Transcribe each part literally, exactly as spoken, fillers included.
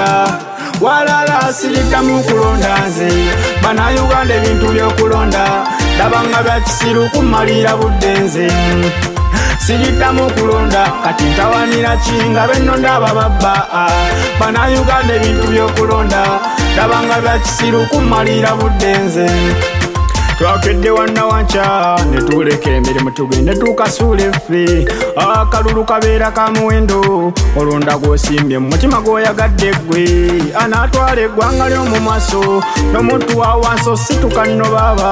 kulonda walala siritamu kulonda nze Bannayuganda ebintu by'okulonda labanga bya kisiru kumalira budde nze siritamu kulonda kati ntawanira kinga benno ndaba babba Bannayuganda ebintu by'okulonda labanga bya kisiru kumalira budde nze Twakedde wanna wanca netuleka emirimu tugende tukasuule ffe akalulu kabeera ka muwendo olonda gw'osimbye mu mutima gw'oyagadde ggwe anaatwala eggwanga ly'omu maaso n'omuntu wa wansi situka nno baaba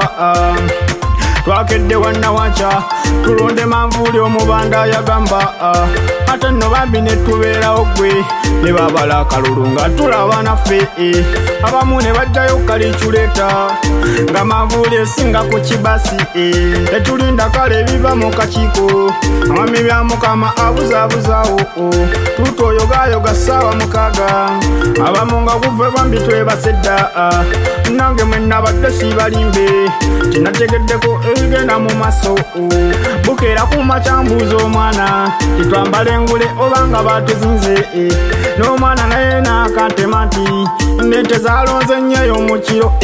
Twakedde wanna wanca tulonde manvuuli omubanda yagamba ate nno bambi ne tubeerawo ggwe ne babala akalulu nga tulaba naffe abamu ne bajjayo kaliculeeta nga manvuuli esinga ku kibasi tetulinda kale ebiva mu kakiiko amami bya mukama abuzaabuzaawo tutoyogayoga ssaawa mukaaga abamu nga kuve bambi twebasedda nange mwe nabadde siibalimbe kinategeddeko ebigenda mu maaso bukeera kuma kyambuuza omwana titwambala engule obanga batuzinze n'omwana naye naakantema nti nente zalonze nnyo mu kiro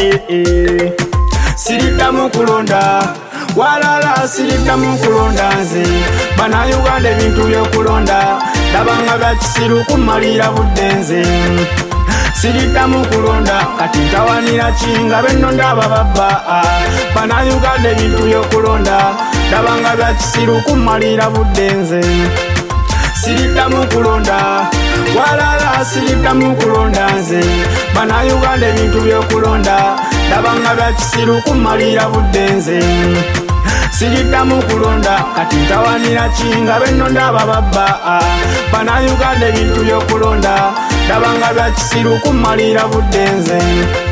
siritamu kulonda walala siritamu kulonda nze Bannayuganda ebintu by'okulonda labanga bya kisiru kumalira budde nze siritamu kulonda kati ntawanira kinga benno ndaba babba Bannayuganda ebintu by'okulonda labanga bya kisiru kumalira budde nze siritamu kulonda walala siritamu kulonda nze Bannayuganda ebintu by'okulonda labanga bya kisiru kumalira budde nze siritamu kulonda kati ntawanira kinga benno ndaba babba Bannayuganda ebintu by'okulonda labanga bya kisiru kumalira budde nze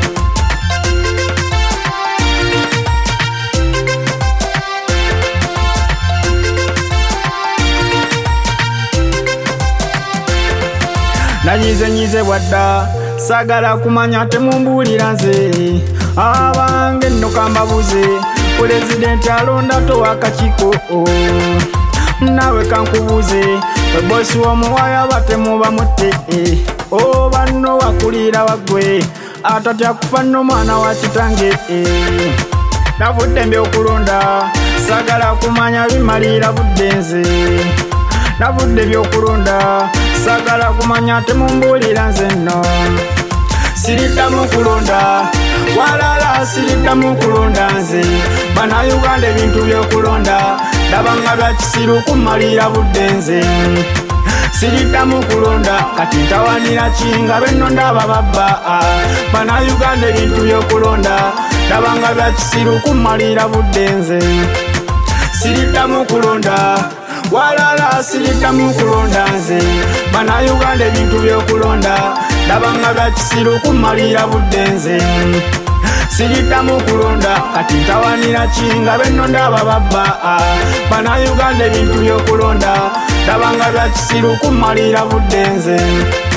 nanyize nyize bwadda sagala kumanya temumbuulira nze abange nno kambabuze pulezidenti alonda towa akakiiko nawe kankubuze webosi w'omuwaya batemuba mutte oba nno wakulira waggwe atatya kufa nno mwana wa kitange navudde mbyokulonda sagala kumanya bimalira budde nze navudde byokulonda sagala kumanya temumbuulira nze nno siritamu kulonda walala siritamu kulonda nze Bannayuganda ebintu by'okulonda labanga bya kisiru kumalira budde nze siritamu kulonda kati ntawanira kinga benno ndaba babba Bannayuganda ebintu by'okulonda labanga bya kisiru kumalira budde nze siritamu kulonda walala siritamu kulonda nze Bannayuganda ebintu by'okulonda labanga bya kisiru kumalira budde nze siritamu kulonda kati ntawanira kinga benno ndaba babba Bannayuganda ebintu by'okulonda labanga bya kisiru kumalira budde nze